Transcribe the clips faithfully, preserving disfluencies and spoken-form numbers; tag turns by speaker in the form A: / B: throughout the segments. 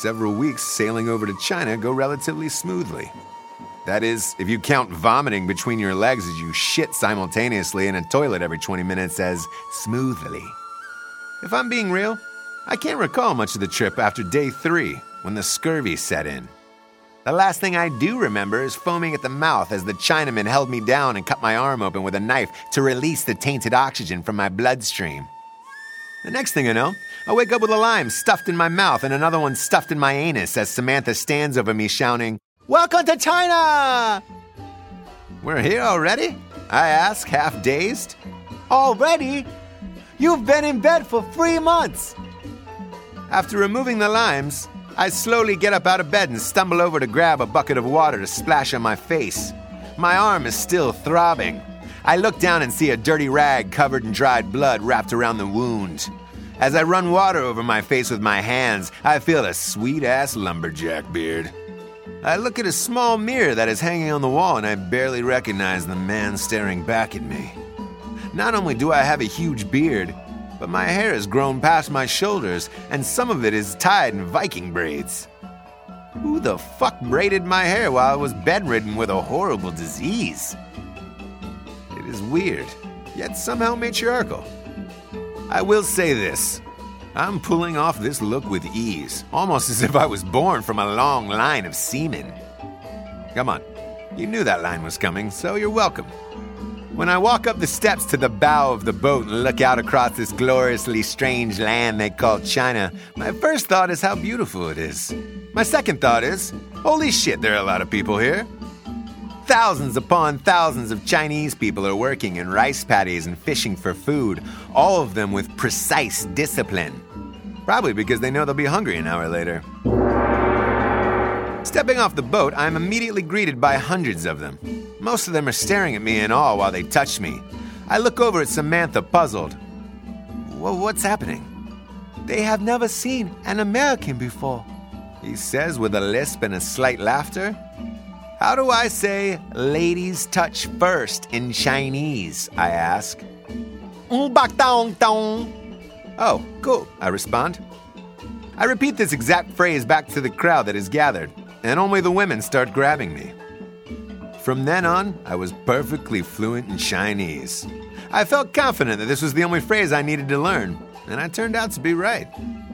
A: several weeks sailing over to China go relatively smoothly. That is, if you count vomiting between your legs as you shit simultaneously in a toilet every twenty minutes as smoothly. If I'm being real, I can't recall much of the trip after day three, when the scurvy set in. The last thing I do remember is foaming at the mouth as the Chinaman held me down and cut my arm open with a knife to release the tainted oxygen from my bloodstream. The next thing I know, I wake up with a lime stuffed in my mouth and another one stuffed in my anus as Samantha stands over me shouting, "Welcome to China!" "We're here already?" I ask, half dazed.
B: "Already? You've been in bed for three months!"
A: After removing the limes, I slowly get up out of bed and stumble over to grab a bucket of water to splash on my face. My arm is still throbbing. I look down and see a dirty rag covered in dried blood wrapped around the wound. As I run water over my face with my hands, I feel a sweet-ass lumberjack beard. I look at a small mirror that is hanging on the wall and I barely recognize the man staring back at me. Not only do I have a huge beard, but my hair has grown past my shoulders and some of it is tied in Viking braids. Who the fuck braided my hair while I was bedridden with a horrible disease? It is weird, yet somehow matriarchal. I will say this. I'm pulling off this look with ease, almost as if I was born from a long line of semen. Come on, you knew that line was coming, so you're welcome. When I walk up the steps to the bow of the boat and look out across this gloriously strange land they call China, my first thought is how beautiful it is. My second thought is, holy shit, there are a lot of people here. Thousands upon thousands of Chinese people are working in rice paddies and fishing for food, all of them with precise discipline. Probably because they know they'll be hungry an hour later. Stepping off the boat, I'm immediately greeted by hundreds of them. Most of them are staring at me in awe while they touch me. I look over at Samantha, puzzled. Well, what's happening?
B: "They have never seen an American before,"
A: he says with a lisp and a slight laughter. How do I say ladies touch first in Chinese, I ask. Oh, cool, I respond. I repeat this exact phrase back to the crowd that is gathered, and only the women start grabbing me. From then on, I was perfectly fluent in Chinese. I felt confident that this was the only phrase I needed to learn, and I turned out to be right.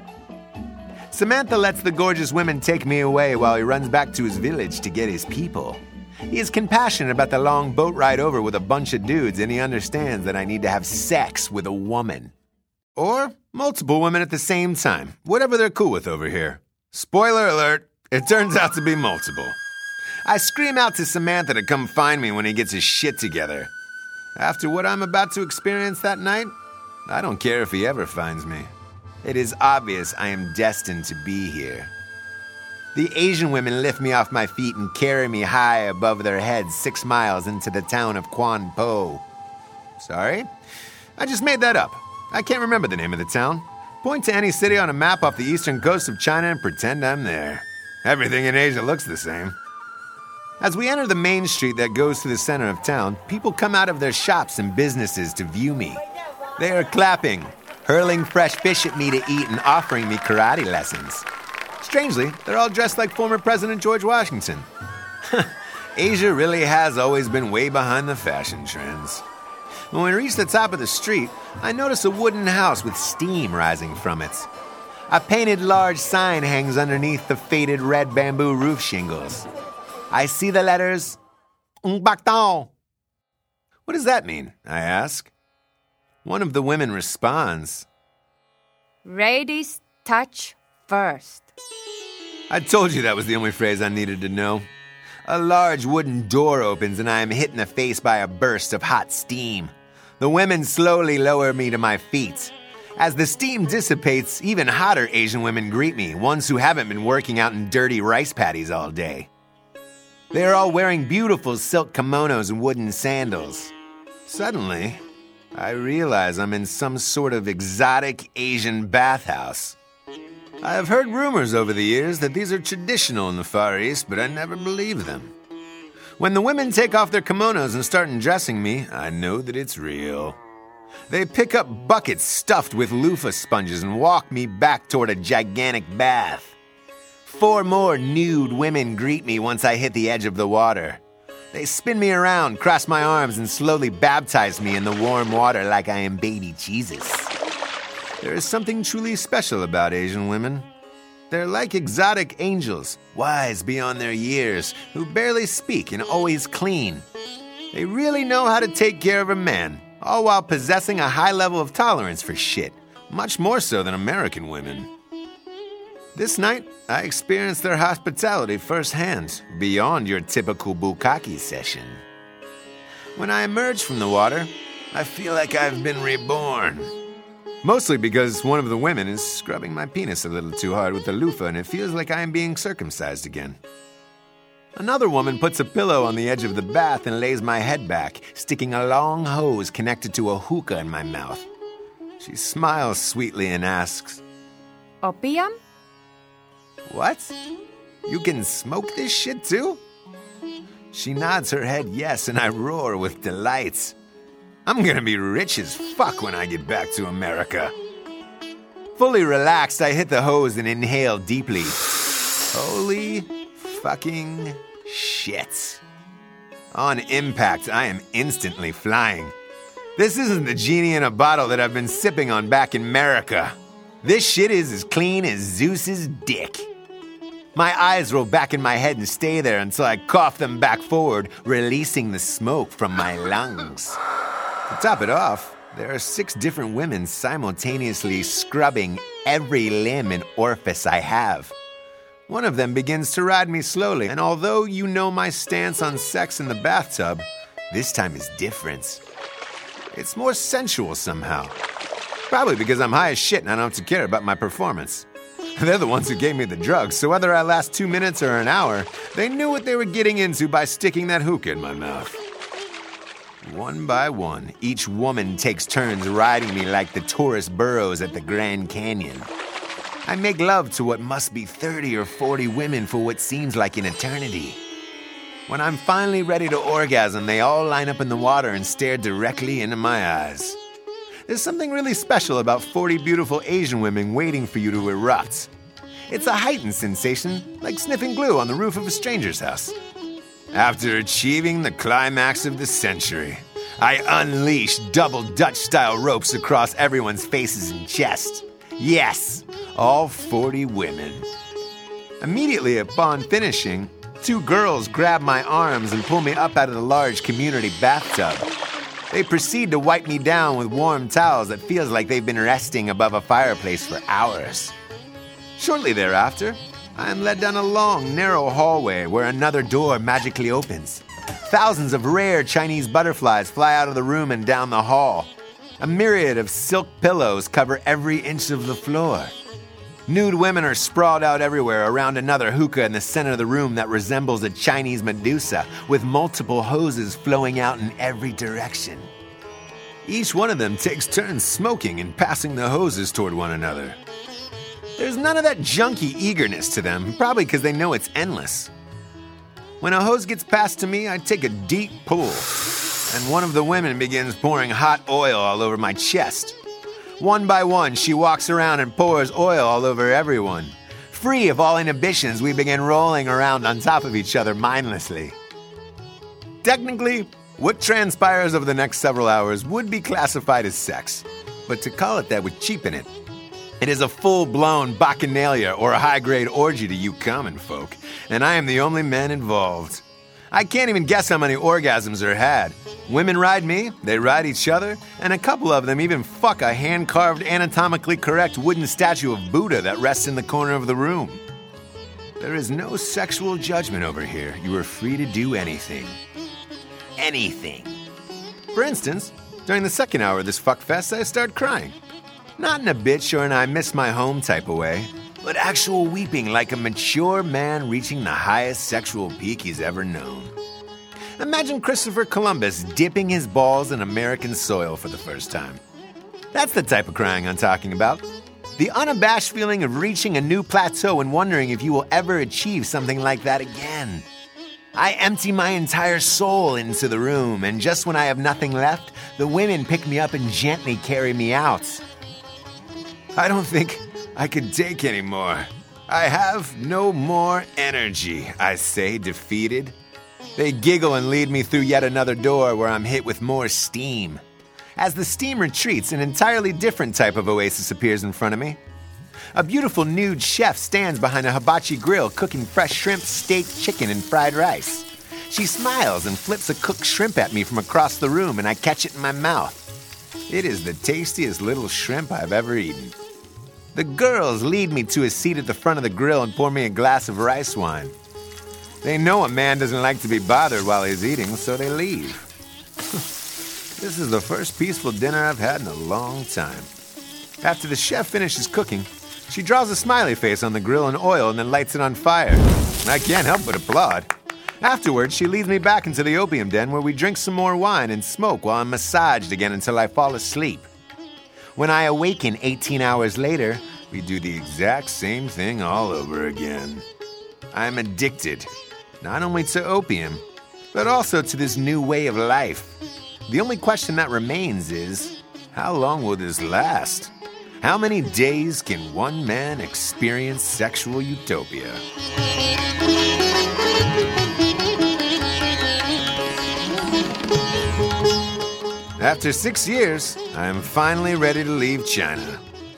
A: Samantha lets the gorgeous women take me away while he runs back to his village to get his people. He is compassionate about the long boat ride over with a bunch of dudes, and he understands that I need to have sex with a woman. Or multiple women at the same time, whatever they're cool with over here. Spoiler alert, it turns out to be multiple. I scream out to Samantha to come find me when he gets his shit together. After what I'm about to experience that night, I don't care if he ever finds me. It is obvious I am destined to be here. The Asian women lift me off my feet and carry me high above their heads six miles into the town of Quan Po. Sorry? I just made that up. I can't remember the name of the town. Point to any city on a map off the eastern coast of China and pretend I'm there. Everything in Asia looks the same. As we enter the main street that goes to the center of town, people come out of their shops and businesses to view me. They are clapping, hurling fresh fish at me to eat, and offering me karate lessons. Strangely, they're all dressed like former President George Washington. Asia really has always been way behind the fashion trends. When we reach the top of the street, I notice a wooden house with steam rising from it. A painted large sign hangs underneath the faded red bamboo roof shingles. I see the letters, "Ung Bak Tao." What does that mean? I ask. One of the women responds,
C: "Ladies touch first."
A: I told you that was the only phrase I needed to know. A large wooden door opens and I am hit in the face by a burst of hot steam. The women slowly lower me to my feet. As the steam dissipates, even hotter Asian women greet me, ones who haven't been working out in dirty rice paddies all day. They are all wearing beautiful silk kimonos and wooden sandals. Suddenly, I realize I'm in some sort of exotic Asian bathhouse. I have heard rumors over the years that these are traditional in the Far East, but I never believed them. When the women take off their kimonos and start undressing me, I know that it's real. They pick up buckets stuffed with loofah sponges and walk me back toward a gigantic bath. Four more nude women greet me once I hit the edge of the water. They spin me around, cross my arms, and slowly baptize me in the warm water like I am baby Jesus. There is something truly special about Asian women. They're like exotic angels, wise beyond their years, who barely speak and always clean. They really know how to take care of a man, all while possessing a high level of tolerance for shit, much more so than American women. This night, I experienced their hospitality firsthand, beyond your typical bukkake session. When I emerge from the water, I feel like I've been reborn. Mostly because one of the women is scrubbing my penis a little too hard with the loofah and it feels like I am being circumcised again. Another woman puts a pillow on the edge of the bath and lays my head back, sticking a long hose connected to a hookah in my mouth. She smiles sweetly and asks,
C: Opium?
A: "What? You can smoke this shit too?" She nods her head yes, and I roar with delight. I'm gonna be rich as fuck when I get back to America. Fully relaxed, I hit the hose and inhale deeply. Holy fucking shit. On impact, I am instantly flying. This isn't the genie in a bottle that I've been sipping on back in America. This shit is as clean as Zeus's dick. My eyes roll back in my head and stay there until I cough them back forward, releasing the smoke from my lungs. To top it off, there are six different women simultaneously scrubbing every limb and orifice I have. One of them begins to ride me slowly, and although you know my stance on sex in the bathtub, this time is different. It's more sensual somehow. Probably because I'm high as shit and I don't have to care about my performance. They're the ones who gave me the drugs, so whether I last two minutes or an hour, they knew what they were getting into by sticking that hookah in my mouth. One by one, each woman takes turns riding me like the tourist burros at the Grand Canyon. I make love to what must be thirty or forty women for what seems like an eternity. When I'm finally ready to orgasm, they all line up in the water and stare directly into my eyes. There's something really special about forty beautiful Asian women waiting for you to erupt. It's a heightened sensation, like sniffing glue on the roof of a stranger's house. After achieving the climax of the century, I unleash double Dutch-style ropes across everyone's faces and chest. Yes, all forty women. Immediately upon finishing, two girls grab my arms and pull me up out of the large community bathtub. They proceed to wipe me down with warm towels that feels like they've been resting above a fireplace for hours. Shortly thereafter, I am led down a long, narrow hallway where another door magically opens. Thousands of rare Chinese butterflies fly out of the room and down the hall. A myriad of silk pillows cover every inch of the floor. Nude women are sprawled out everywhere around another hookah in the center of the room that resembles a Chinese Medusa, with multiple hoses flowing out in every direction. Each one of them takes turns smoking and passing the hoses toward one another. There's none of that junky eagerness to them, probably because they know it's endless. When a hose gets passed to me, I take a deep pull, and one of the women begins pouring hot oil all over my chest. One by one, she walks around and pours oil all over everyone. Free of all inhibitions, we begin rolling around on top of each other mindlessly. Technically, what transpires over the next several hours would be classified as sex, but to call it that would cheapen it. It is a full-blown bacchanalia or a high-grade orgy to you common folk, and I am the only man involved. I can't even guess how many orgasms are had. Women ride me, they ride each other, and a couple of them even fuck a hand-carved, anatomically correct wooden statue of Buddha that rests in the corner of the room. There is no sexual judgment over here. You are free to do anything. Anything. For instance, during the second hour of this fuckfest, I start crying. Not in a bitch or an I miss my home type of way, but actual weeping like a mature man reaching the highest sexual peak he's ever known. Imagine Christopher Columbus dipping his balls in American soil for the first time. That's the type of crying I'm talking about. The unabashed feeling of reaching a new plateau and wondering if you will ever achieve something like that again. I empty my entire soul into the room, and just when I have nothing left, the women pick me up and gently carry me out. I don't think I could take anymore. I have no more energy, I say, defeated. They giggle and lead me through yet another door where I'm hit with more steam. As the steam retreats, an entirely different type of oasis appears in front of me. A beautiful nude chef stands behind a hibachi grill cooking fresh shrimp, steak, chicken, and fried rice. She smiles and flips a cooked shrimp at me from across the room, and I catch it in my mouth. It is the tastiest little shrimp I've ever eaten. The girls lead me to a seat at the front of the grill and pour me a glass of rice wine. They know a man doesn't like to be bothered while he's eating, so they leave. This is the first peaceful dinner I've had in a long time. After the chef finishes cooking, she draws a smiley face on the grill in oil and then lights it on fire. I can't help but applaud. Afterwards, she leads me back into the opium den where we drink some more wine and smoke while I'm massaged again until I fall asleep. When I awaken eighteen hours later, we do the exact same thing all over again. I'm addicted, not only to opium, but also to this new way of life. The only question that remains is, how long will this last? How many days can one man experience sexual utopia? After six years, I am finally ready to leave China.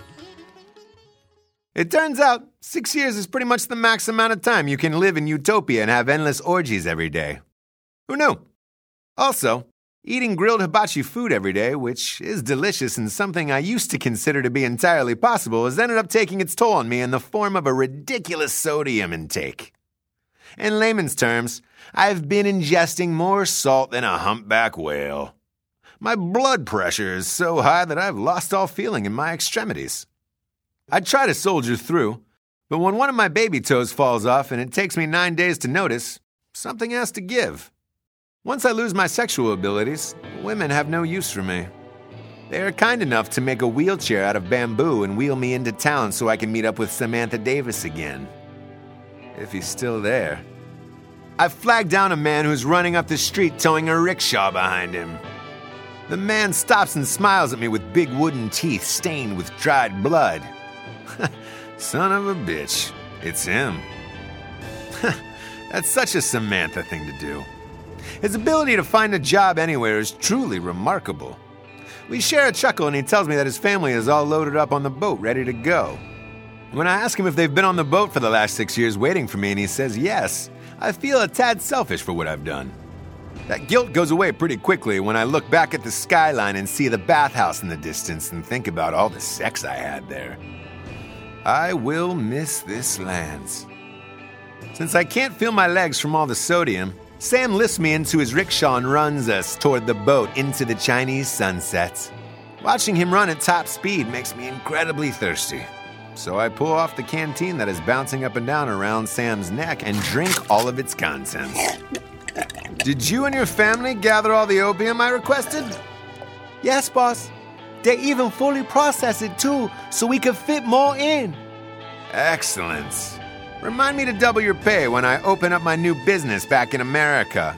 A: It turns out, six years is pretty much the max amount of time you can live in utopia and have endless orgies every day. Who knew? Also, eating grilled hibachi food every day, which is delicious and something I used to consider to be entirely possible, has ended up taking its toll on me in the form of a ridiculous sodium intake. In layman's terms, I've been ingesting more salt than a humpback whale. My blood pressure is so high that I've lost all feeling in my extremities. I try to soldier through, but when one of my baby toes falls off and it takes me nine days to notice, something has to give. Once I lose my sexual abilities, women have no use for me. They are kind enough to make a wheelchair out of bamboo and wheel me into town so I can meet up with Samantha Davis again. If he's still there. I've flagged down a man who's running up the street towing a rickshaw behind him. The man stops and smiles at me with big wooden teeth stained with dried blood. Son of a bitch, it's him. That's such a Samantha thing to do. His ability to find a job anywhere is truly remarkable. We share a chuckle and he tells me that his family is all loaded up on the boat, ready to go. When I ask him if they've been on the boat for the last six years waiting for me and he says yes, I feel a tad selfish for what I've done. That guilt goes away pretty quickly when I look back at the skyline and see the bathhouse in the distance and think about all the sex I had there. I will miss this land. Since I can't feel my legs from all the sodium, Sam lifts me into his rickshaw and runs us toward the boat into the Chinese sunset. Watching him run at top speed makes me incredibly thirsty. So I pull off the canteen that is bouncing up and down around Sam's neck and drink all of its contents. Did you and your family gather all the opium I requested?
B: Yes, boss. They even fully processed it too, so we could fit more in.
A: Excellent. Remind me to double your pay when I open up my new business back in America.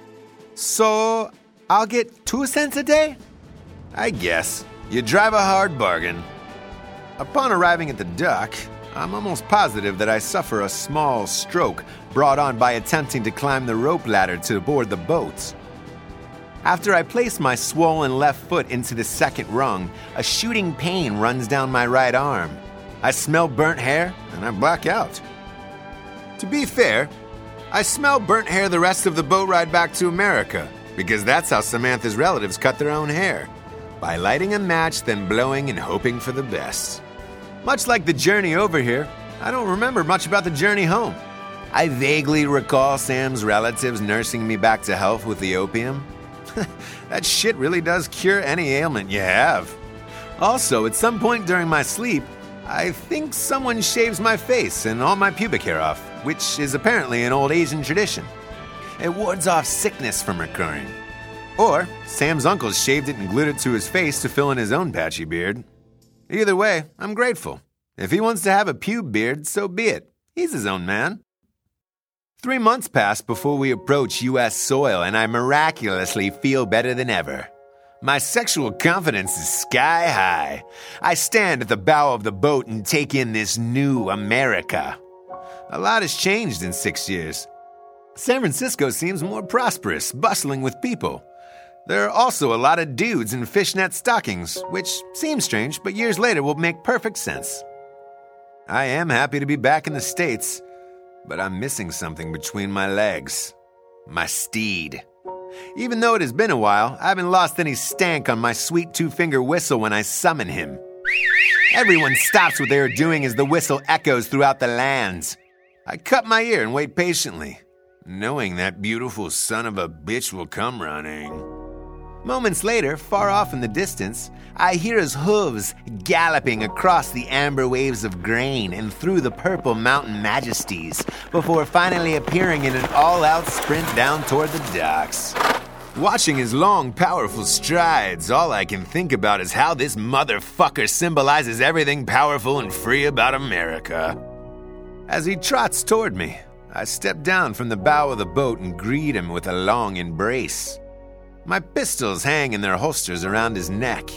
B: So, I'll get two cents a day?
A: I guess. You drive a hard bargain. Upon arriving at the dock, I'm almost positive that I suffer a small stroke brought on by attempting to climb the rope ladder to board the boat. After I place my swollen left foot into the second rung, a shooting pain runs down my right arm. I smell burnt hair, and I black out. To be fair, I smell burnt hair the rest of the boat ride back to America, because that's how Samantha's relatives cut their own hair, by lighting a match, then blowing and hoping for the best. Much like the journey over here, I don't remember much about the journey home. I vaguely recall Sam's relatives nursing me back to health with the opium. That shit really does cure any ailment you have. Also, at some point during my sleep, I think someone shaves my face and all my pubic hair off, which is apparently an old Asian tradition. It wards off sickness from recurring. Or Sam's uncle shaved it and glued it to his face to fill in his own patchy beard. Either way, I'm grateful. If he wants to have a pube beard, so be it. He's his own man. Three months pass before we approach U S soil, and I miraculously feel better than ever. My sexual confidence is sky high. I stand at the bow of the boat and take in this new America. A lot has changed in six years. San Francisco seems more prosperous, bustling with people. There are also a lot of dudes in fishnet stockings, which seems strange, but years later will make perfect sense. I am happy to be back in the States, but I'm missing something between my legs. My steed. Even though it has been a while, I haven't lost any stank on my sweet two-finger whistle when I summon him. Everyone stops what they are doing as the whistle echoes throughout the lands. I cut my ear and wait patiently, knowing that beautiful son of a bitch will come running. Moments later, far off in the distance, I hear his hooves galloping across the amber waves of grain and through the purple mountain majesties before finally appearing in an all-out sprint down toward the docks. Watching his long, powerful strides, all I can think about is how this motherfucker symbolizes everything powerful and free about America. As he trots toward me, I step down from the bow of the boat and greet him with a long embrace. My pistols hang in their holsters around his neck.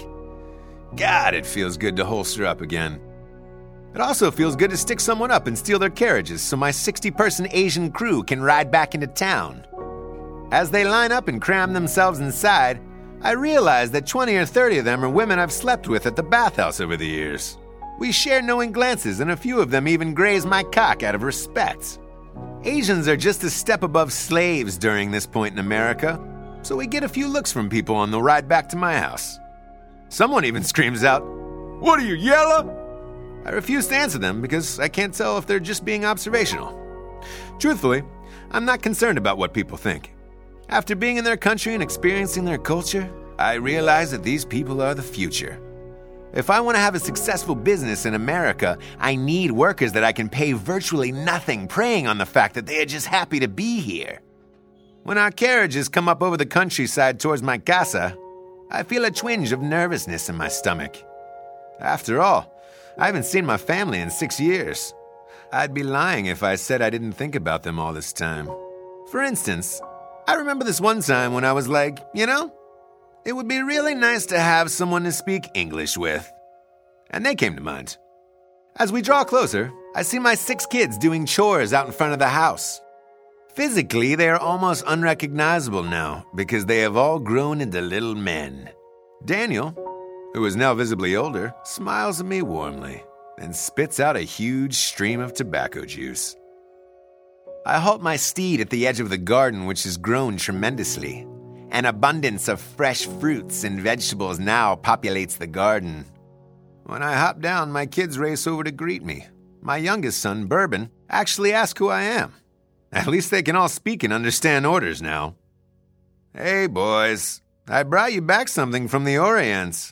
A: God, it feels good to holster up again. It also feels good to stick someone up and steal their carriages so my sixty-person Asian crew can ride back into town. As they line up and cram themselves inside, I realize that twenty or thirty of them are women I've slept with at the bathhouse over the years. We share knowing glances, and a few of them even graze my cock out of respect. Asians are just a step above slaves during this point in America, so we get a few looks from people on the ride back to my house. Someone even screams out, "What are you, yellow?" I refuse to answer them because I can't tell if they're just being observational. Truthfully, I'm not concerned about what people think. After being in their country and experiencing their culture, I realize that these people are the future. If I want to have a successful business in America, I need workers that I can pay virtually nothing, preying on the fact that they are just happy to be here. When our carriages come up over the countryside towards my casa, I feel a twinge of nervousness in my stomach. After all, I haven't seen my family in six years. I'd be lying if I said I didn't think about them all this time. For instance, I remember this one time when I was like, you know, it would be really nice to have someone to speak English with. And they came to mind. As we draw closer, I see my six kids doing chores out in front of the house. Physically, they are almost unrecognizable now because they have all grown into little men. Daniel, who is now visibly older, smiles at me warmly and spits out a huge stream of tobacco juice. I halt my steed at the edge of the garden, which has grown tremendously. An abundance of fresh fruits and vegetables now populates the garden. When I hop down, my kids race over to greet me. My youngest son, Bourbon, actually asks who I am. At least they can all speak and understand orders now. "Hey, boys, I brought you back something from the Orients."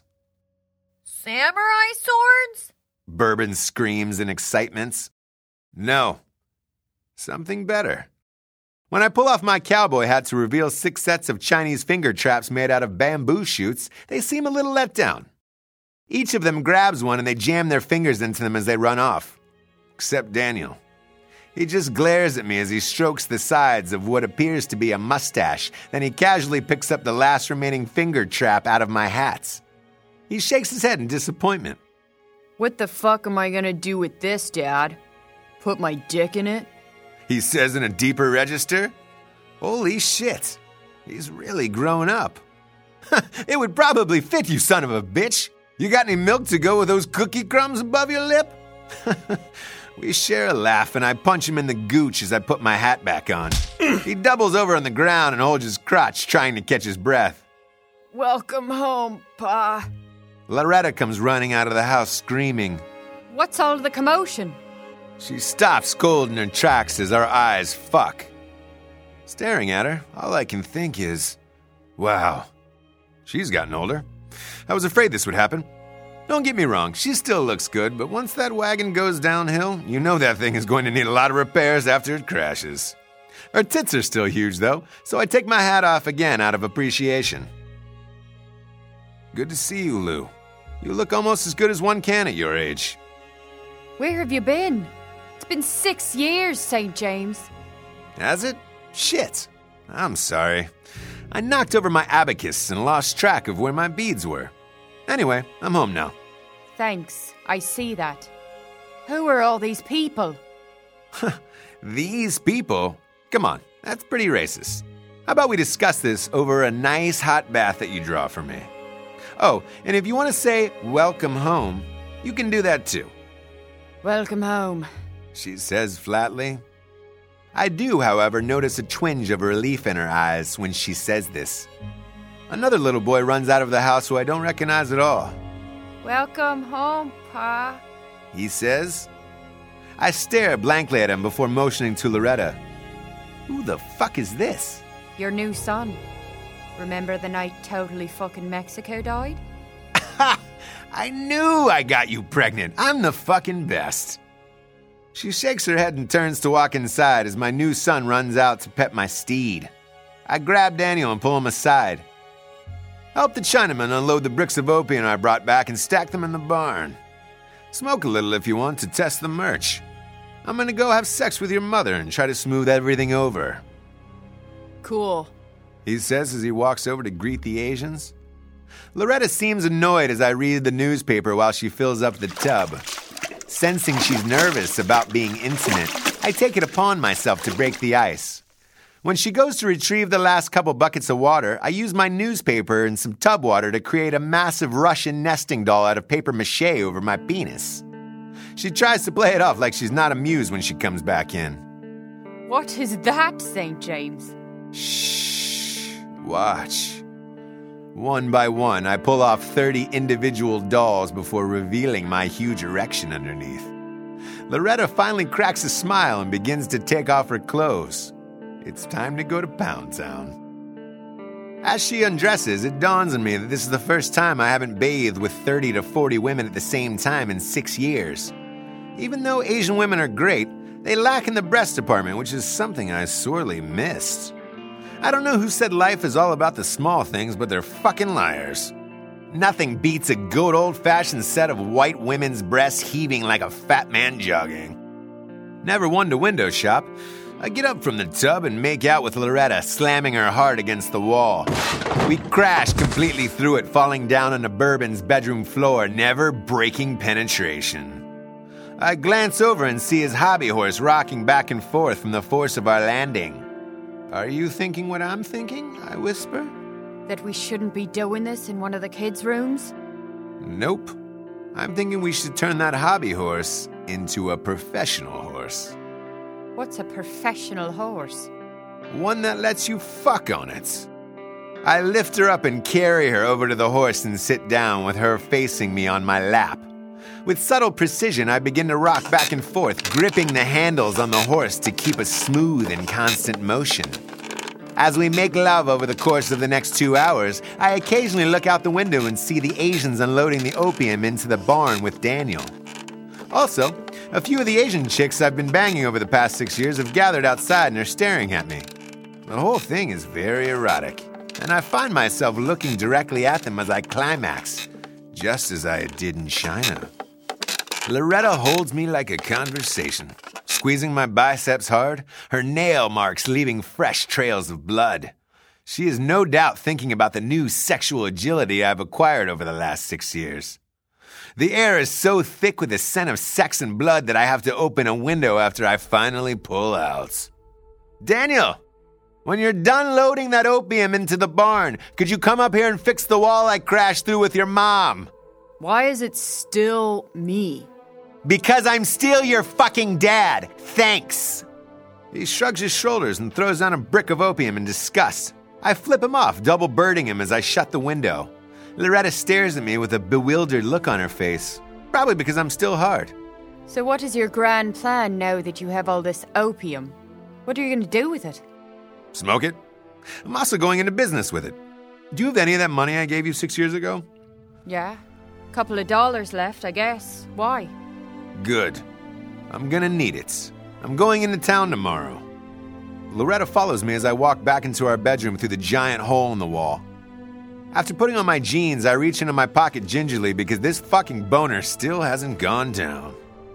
C: Samurai swords?
A: Bourbon screams in excitement. No. Something better. When I pull off my cowboy hat to reveal six sets of Chinese finger traps made out of bamboo shoots, they seem a little let down. Each of them grabs one and they jam their fingers into them as they run off. Except Daniel. He just glares at me as he strokes the sides of what appears to be a mustache, then he casually picks up the last remaining finger trap out of my hats. He shakes his head in disappointment.
C: What the fuck am I gonna do with this, Dad? Put my dick in it?
A: He says in a deeper register. Holy shit, he's really grown up. It would probably fit, you son of a bitch. You got any milk to go with those cookie crumbs above your lip? We share a laugh, and I punch him in the gooch as I put my hat back on. He doubles over on the ground and holds his crotch, trying to catch his breath.
C: Welcome home, Pa.
A: Loretta comes running out of the house screaming.
C: What's all the commotion?
A: She stops cold in her tracks as our eyes fuck. Staring at her, all I can think is, wow, she's gotten older. I was afraid this would happen. Don't get me wrong, she still looks good, but once that wagon goes downhill, you know that thing is going to need a lot of repairs after it crashes. Her tits are still huge, though, so I take my hat off again out of appreciation. Good to see you, Lou. You look almost as good as one can at your age.
C: Where have you been? It's been six years, Saint James.
A: Has it? Shit. I'm sorry. I knocked over my abacus and lost track of where my beads were. Anyway, I'm home now.
C: Thanks, I see that. Who are all these people?
A: These people? Come on, that's pretty racist. How about we discuss this over a nice hot bath that you draw for me? Oh, and if you want to say welcome home, you can do that too.
C: Welcome home,
A: she says flatly. I do, however, notice a twinge of relief in her eyes when she says this. Another little boy runs out of the house who I don't recognize at all.
C: Welcome home, Pa,
A: he says. I stare blankly at him before motioning to Loretta. Who the fuck is this?
C: Your new son. Remember the night totally fucking Mexico died?
A: Ha! I knew I got you pregnant. I'm the fucking best. She shakes her head and turns to walk inside as my new son runs out to pet my steed. I grab Daniel and pull him aside. Help the Chinaman unload the bricks of opium I brought back and stack them in the barn. Smoke a little if you want to test the merch. I'm gonna go have sex with your mother and try to smooth everything over.
C: Cool,
A: he says as he walks over to greet the Asians. Loretta seems annoyed as I read the newspaper while she fills up the tub. Sensing she's nervous about being intimate, I take it upon myself to break the ice. When she goes to retrieve the last couple buckets of water, I use my newspaper and some tub water to create a massive Russian nesting doll out of paper mache over my penis. She tries to play it off like she's not amused when she comes back in.
C: What is that, Saint James?
A: Shh. Watch. One by one, I pull off thirty individual dolls before revealing my huge erection underneath. Loretta finally cracks a smile and begins to take off her clothes. It's time to go to Pound Town. As she undresses, it dawns on me that this is the first time I haven't bathed with thirty to forty women at the same time in six years. Even though Asian women are great, they lack in the breast department, which is something I sorely missed. I don't know who said life is all about the small things, but they're fucking liars. Nothing beats a good old-fashioned set of white women's breasts heaving like a fat man jogging. Never one to window shop, I get up from the tub and make out with Loretta, slamming her hard against the wall. We crash completely through it, falling down on the Bourbon's bedroom floor, never breaking penetration. I glance over and see his hobby horse rocking back and forth from the force of our landing. Are you thinking what I'm thinking? I whisper.
C: That we shouldn't be doing this in one of the kids' rooms?
A: Nope. I'm thinking we should turn that hobby horse into a professional horse.
C: What's a professional horse?
A: One that lets you fuck on it. I lift her up and carry her over to the horse and sit down with her facing me on my lap. With subtle precision, I begin to rock back and forth, gripping the handles on the horse to keep a smooth and constant motion. As we make love over the course of the next two hours, I occasionally look out the window and see the Asians unloading the opium into the barn with Daniel. Also, a few of the Asian chicks I've been banging over the past six years have gathered outside and are staring at me. The whole thing is very erotic, and I find myself looking directly at them as I climax, just as I did in China. Loretta holds me like a conversation, squeezing my biceps hard, her nail marks leaving fresh trails of blood. She is no doubt thinking about the new sexual agility I've acquired over the last six years. The air is so thick with the scent of sex and blood that I have to open a window after I finally pull out. Daniel, when you're done loading that opium into the barn, could you come up here and fix the wall I crashed through with your mom?
C: Why is it still me?
A: Because I'm still your fucking dad. Thanks. He shrugs his shoulders and throws down a brick of opium in disgust. I flip him off, double birding him as I shut the window. Loretta stares at me with a bewildered look on her face, probably because I'm still hard.
C: So what is your grand plan now that you have all this opium? What are you going to do with it?
A: Smoke it. I'm also going into business with it. Do you have any of that money I gave you six years ago?
C: Yeah. Couple of dollars left, I guess. Why?
A: Good. I'm gonna need it. I'm going into town tomorrow. Loretta follows me as I walk back into our bedroom through the giant hole in the wall. After putting on my jeans, I reach into my pocket gingerly because this fucking boner still hasn't gone down.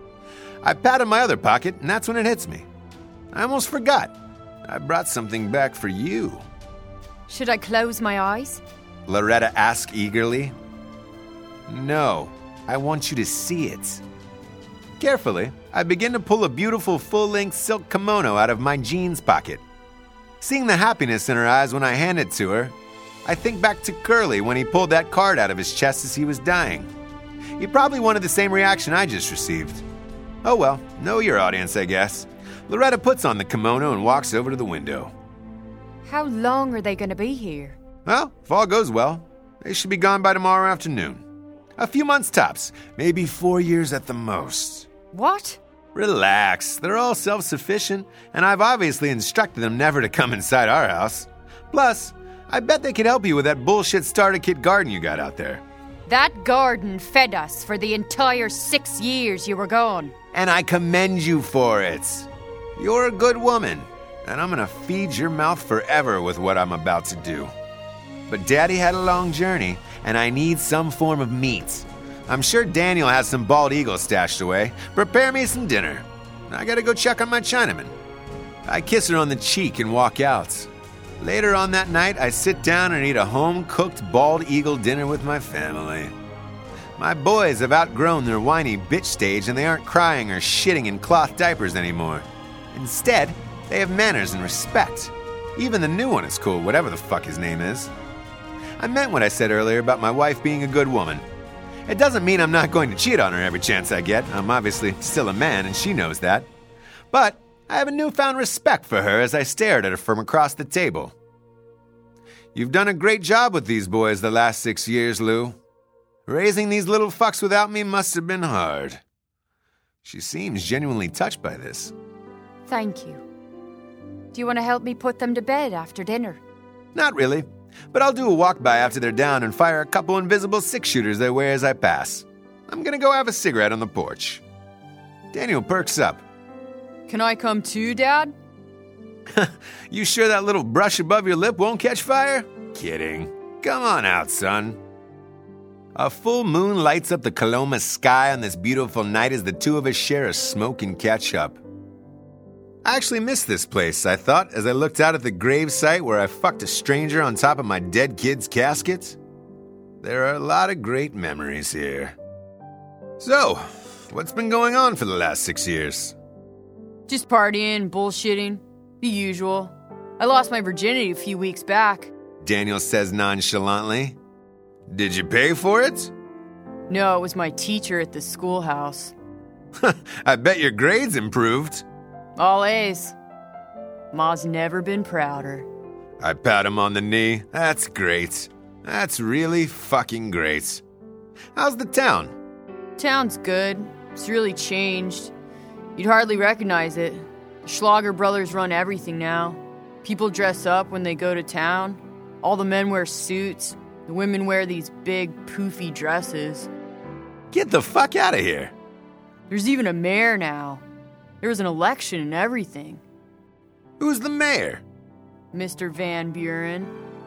A: I pat in my other pocket, and that's when it hits me. I almost forgot. I brought something back for you.
C: Should I close my eyes?
A: Loretta asks eagerly. No, I want you to see it. Carefully, I begin to pull a beautiful full-length silk kimono out of my jeans pocket. Seeing the happiness in her eyes when I hand it to her, I think back to Curly when he pulled that card out of his chest as he was dying. He probably wanted the same reaction I just received. Oh well, know your audience, I guess. Loretta puts on the kimono and walks over to the window.
C: How long are they going to be here?
A: Well, if all goes well, they should be gone by tomorrow afternoon. A few months tops, maybe four years at the most.
C: What?
A: Relax, they're all self-sufficient, and I've obviously instructed them never to come inside our house. Plus, I bet they could help you with that bullshit starter kit garden you got out there.
C: That garden fed us for the entire six years you were gone.
A: And I commend you for it. You're a good woman, and I'm gonna feed your mouth forever with what I'm about to do. But Daddy had a long journey, and I need some form of meat. I'm sure Daniel has some bald eagle stashed away. Prepare me some dinner. I gotta go check on my Chinaman. I kiss her on the cheek and walk out. Later on that night, I sit down and eat a home-cooked bald eagle dinner with my family. My boys have outgrown their whiny bitch stage and they aren't crying or shitting in cloth diapers anymore. Instead, they have manners and respect. Even the new one is cool, whatever the fuck his name is. I meant what I said earlier about my wife being a good woman. It doesn't mean I'm not going to cheat on her every chance I get. I'm obviously still a man and she knows that. But I have a newfound respect for her as I stared at her from across the table. You've done a great job with these boys the last six years, Lou. Raising these little fucks without me must have been hard. She seems genuinely touched by this.
C: Thank you. Do you want to help me put them to bed after dinner?
A: Not really, but I'll do a walk-by after they're down and fire a couple invisible six-shooters they wear as I pass. I'm gonna go have a cigarette on the porch. Daniel perks up.
C: Can I come too, Dad?
A: You sure that little brush above your lip won't catch fire? Kidding. Come on out, son. A full moon lights up the Coloma sky on this beautiful night as the two of us share a smoke and catch up. I actually missed this place, I thought, as I looked out at the grave site where I fucked a stranger on top of my dead kid's casket. There are a lot of great memories here. So, what's been going on for the last six years?
C: Just partying, bullshitting, the usual. I lost my virginity a few weeks back.
A: Daniel says nonchalantly. Did you pay for it?
C: No, it was my teacher at the schoolhouse.
A: I bet your grades improved.
C: All A's. Ma's never been prouder.
A: I pat him on the knee. That's great. That's really fucking great. How's the town?
C: Town's good. It's really changed. You'd hardly recognize it. The Schlager brothers run everything now. People dress up when they go to town. All the men wear suits. The women wear these big, poofy dresses.
A: Get the fuck out of here.
C: There's even a mayor now. There was an election and everything.
A: Who's the mayor?
C: Mister Van Buren.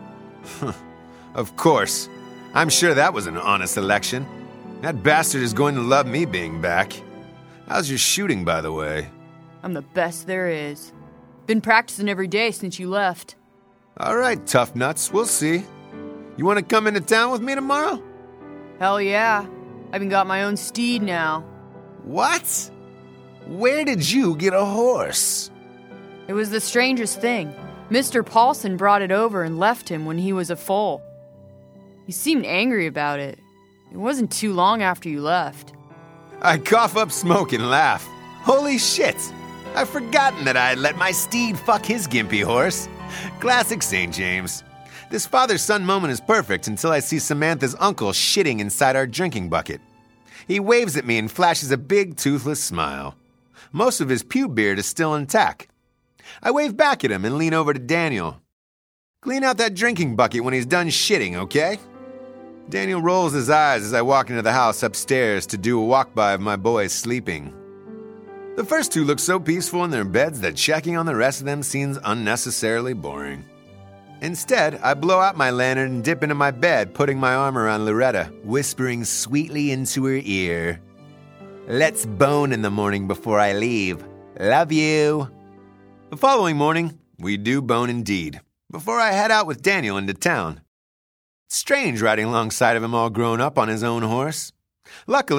A: Of course. I'm sure that was an honest election. That bastard is going to love me being back. How's your shooting, by the way?
C: I'm the best there is. Been practicing every day since you left.
A: All right, tough nuts. We'll see. You want to come into town with me tomorrow?
C: Hell yeah. I even got my own steed now.
A: What? Where did you get a horse?
C: It was the strangest thing. Mister Paulson brought it over and left him when he was a foal. He seemed angry about it. It wasn't too long after you left.
A: I cough up smoke and laugh. Holy shit! I've forgotten that I had let my steed fuck his gimpy horse. Classic Saint James. This father-son moment is perfect until I see Samantha's uncle shitting inside our drinking bucket. He waves at me and flashes a big, toothless smile. Most of his pube beard is still intact. I wave back at him and lean over to Daniel. Clean out that drinking bucket when he's done shitting, okay? Daniel rolls his eyes as I walk into the house upstairs to do a walk-by of my boys sleeping. The first two look so peaceful in their beds that checking on the rest of them seems unnecessarily boring. Instead, I blow out my lantern and dip into my bed, putting my arm around Loretta, whispering sweetly into her ear. Let's bone in the morning before I leave. Love you. The following morning, we do bone indeed, before I head out with Daniel into town. It's strange riding alongside of him all grown up on his own horse. Luckily,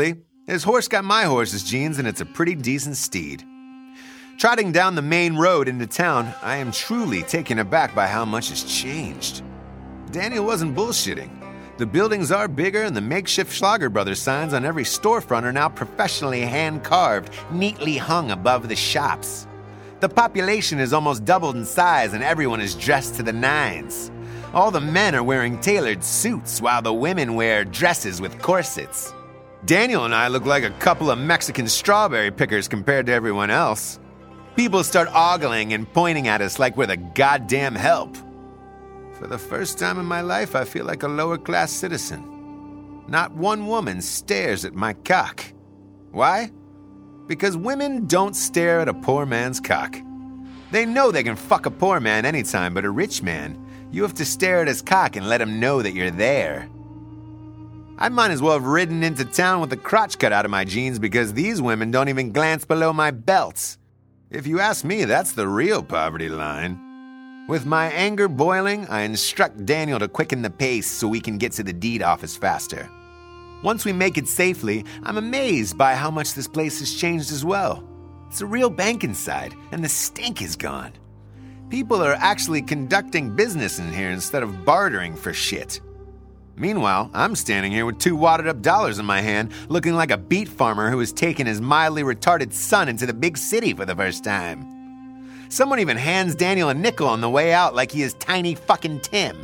A: His horse got my horse's genes, and it's a pretty decent steed. Trotting down the main road into town, I am truly taken aback by how much has changed. Daniel wasn't bullshitting. The buildings are bigger, and the makeshift Schlager Brothers signs on every storefront are now professionally hand-carved, neatly hung above the shops. The population is almost doubled in size, and everyone is dressed to the nines. All the men are wearing tailored suits, while the women wear dresses with corsets. Daniel and I look like a couple of Mexican strawberry pickers compared to everyone else. People start ogling and pointing at us like we're the goddamn help. For the first time in my life, I feel like a lower-class citizen. Not one woman stares at my cock. Why? Because women don't stare at a poor man's cock. They know they can fuck a poor man anytime, but a rich man, you have to stare at his cock and let him know that you're there. I might as well have ridden into town with the crotch cut out of my jeans because these women don't even glance below my belts. If you ask me, that's the real poverty line. With my anger boiling, I instruct Daniel to quicken the pace so we can get to the deed office faster. Once we make it safely, I'm amazed by how much this place has changed as well. It's a real bank inside, and the stink is gone. People are actually conducting business in here instead of bartering for shit. Meanwhile, I'm standing here with two wadded-up dollars in my hand, looking like a beet farmer who has taken his mildly retarded son into the big city for the first time. Someone even hands Daniel a nickel on the way out like he is Tiny fucking Tim.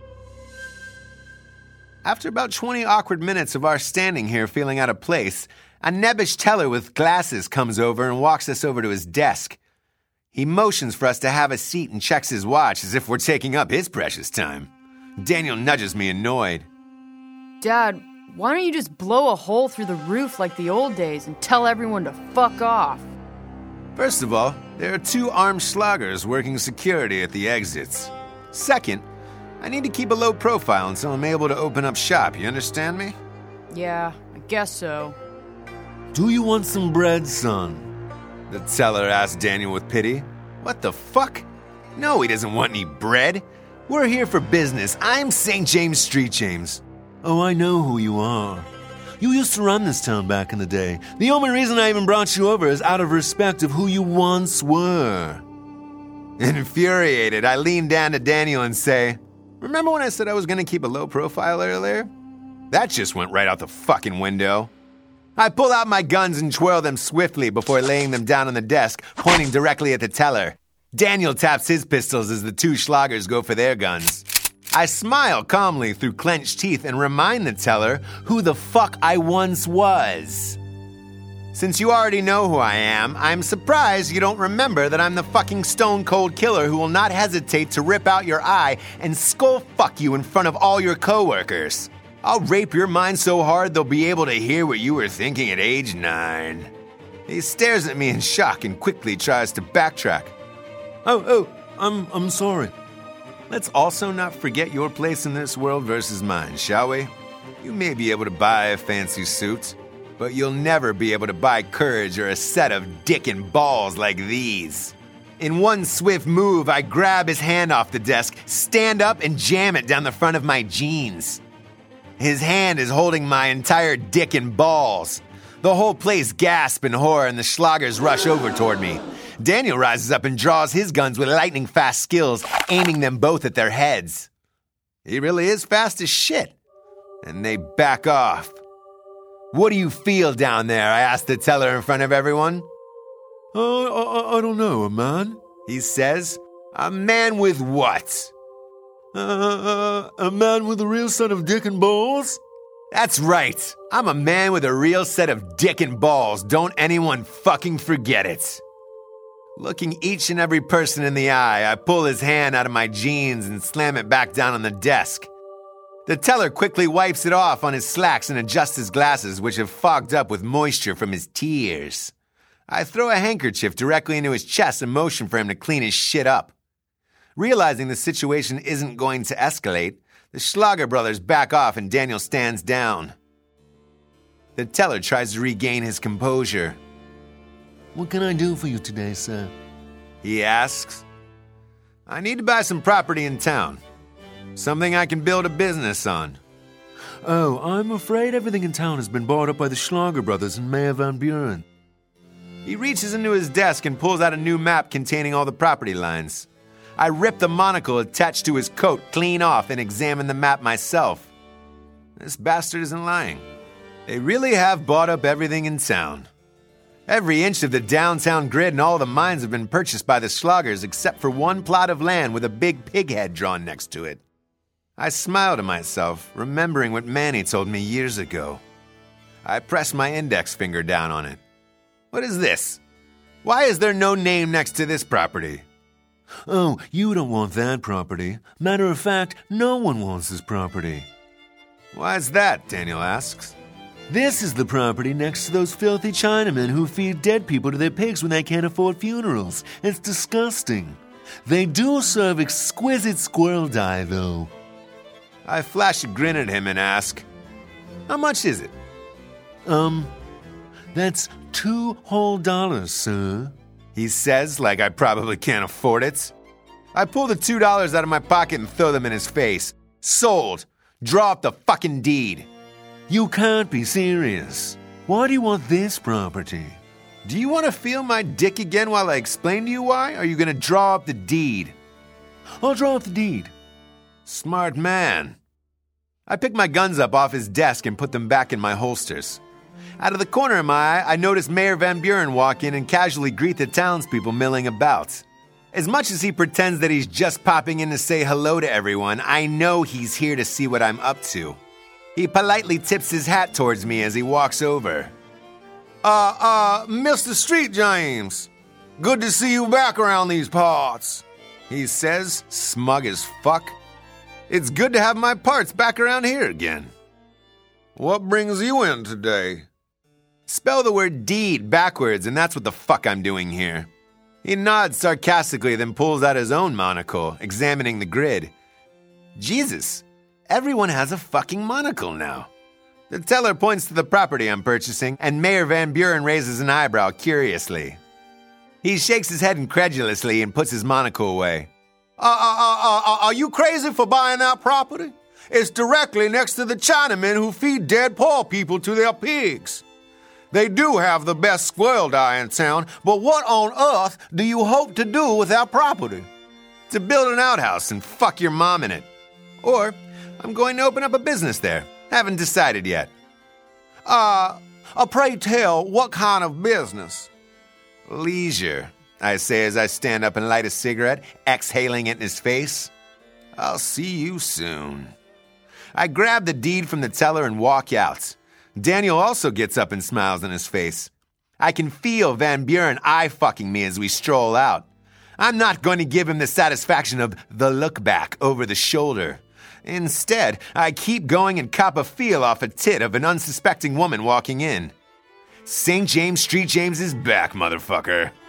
A: After about twenty awkward minutes of our standing here feeling out of place, a nebbish teller with glasses comes over and walks us over to his desk. He motions for us to have a seat and checks his watch as if we're taking up his precious time. Daniel nudges me, annoyed.
C: Dad, why don't you just blow a hole through the roof like the old days and tell everyone to fuck off?
A: First of all, there are two armed Schlagers working security at the exits. Second, I need to keep a low profile until I'm able to open up shop, you understand me?
C: Yeah, I guess so.
B: Do you want some bread, son?
A: The teller asked Daniel with pity. What the fuck? No, he doesn't want any bread. We're here for business. I'm Saint James Street James.
B: Oh, I know who you are. You used to run this town back in the day. The only reason I even brought you over is out of respect of who you once were.
A: Infuriated, I lean down to Daniel and say, remember when I said I was going to keep a low profile earlier? That just went right out the fucking window. I pull out my guns and twirl them swiftly before laying them down on the desk, pointing directly at the teller. Daniel taps his pistols as the two Schlagers go for their guns. I smile calmly through clenched teeth and remind the teller who the fuck I once was. Since you already know who I am, I'm surprised you don't remember that I'm the fucking stone-cold killer who will not hesitate to rip out your eye and skull-fuck you in front of all your coworkers. I'll rape your mind so hard they'll be able to hear what you were thinking at age nine. He stares at me in shock and quickly tries to backtrack.
B: Oh, oh, I'm I'm sorry.
A: Let's also not forget your place in this world versus mine, shall we? You may be able to buy a fancy suit, but you'll never be able to buy courage or a set of dick and balls like these. In one swift move, I grab his hand off the desk, stand up, and jam it down the front of my jeans. His hand is holding my entire dick and balls. The whole place gasps in horror and the Schlagers rush over toward me. Daniel rises up and draws his guns with lightning-fast skills, aiming them both at their heads. He really is fast as shit. And they back off. What do you feel down there? I asked the teller in front of everyone.
B: Oh, I, I don't know, a man?
A: He says. A man with what?
B: Uh, uh, a man with a real set of dick and balls?
A: That's right. I'm a man with a real set of dick and balls. Don't anyone fucking forget it. Looking each and every person in the eye, I pull his hand out of my jeans and slam it back down on the desk. The teller quickly wipes it off on his slacks and adjusts his glasses, which have fogged up with moisture from his tears. I throw a handkerchief directly into his chest and motion for him to clean his shit up. Realizing the situation isn't going to escalate, the Schlager brothers back off and Daniel stands down. The teller tries to regain his composure.
B: What can I do for you today, sir?
A: He asks. I need to buy some property in town. Something I can build a business on.
B: Oh, I'm afraid everything in town has been bought up by the Schlager brothers and Mayor Van Buren.
A: He reaches into his desk and pulls out a new map containing all the property lines. I rip the monocle attached to his coat clean off and examine the map myself. This bastard isn't lying. They really have bought up everything in town. Every inch of the downtown grid and all the mines have been purchased by the Schlagers except for one plot of land with a big pig head drawn next to it. I smile to myself, remembering what Manny told me years ago. I press my index finger down on it. What is this? Why is there no name next to this property?
B: Oh, you don't want that property. Matter of fact, no one wants this property.
A: Why's that? Daniel asks.
B: This is the property next to those filthy Chinamen who feed dead people to their pigs when they can't afford funerals. It's disgusting. They do serve exquisite squirrel dye, though.
A: I flash a grin at him and ask, how much is it?
B: Um, that's two whole dollars, sir.
A: He says like I probably can't afford it. I pull the two dollars out of my pocket and throw them in his face. Sold. Draw up the fucking deed.
B: You can't be serious. Why do you want this property?
A: Do you want to feel my dick again while I explain to you why? Or are you going to draw up the deed?
B: I'll draw up the deed.
A: Smart man. I pick my guns up off his desk and put them back in my holsters. Out of the corner of my eye, I notice Mayor Van Buren walk in and casually greet the townspeople milling about. As much as he pretends that he's just popping in to say hello to everyone, I know he's here to see what I'm up to. He politely tips his hat towards me as he walks over. Uh, uh, Mister Street James. Good to see you back around these parts, he says, smug as fuck. It's good to have my parts back around here again. What brings you in today? Spell the word deed backwards, and that's what the fuck I'm doing here. He nods sarcastically, then pulls out his own monocle, examining the grid. Jesus, everyone has a fucking monocle now. The teller points to the property I'm purchasing, and Mayor Van Buren raises an eyebrow curiously. He shakes his head incredulously and puts his monocle away. Uh, uh, uh, uh, are you crazy for buying that property? It's directly next to the Chinamen who feed dead poor people to their pigs. They do have the best squirrel dye in town, but what on earth do you hope to do with that property? To build an outhouse and fuck your mom in it. Or I'm going to open up a business there. Haven't decided yet. Uh, uh, pray tell, what kind of business? Leisure, I say as I stand up and light a cigarette, exhaling it in his face. I'll see you soon. I grab the deed from the teller and walk out. Daniel also gets up and smiles on his face. I can feel Van Buren eye-fucking me as we stroll out. I'm not going to give him the satisfaction of the look back over the shoulder. Instead, I keep going and cop a feel off a tit of an unsuspecting woman walking in. Saint James Street James is back, motherfucker.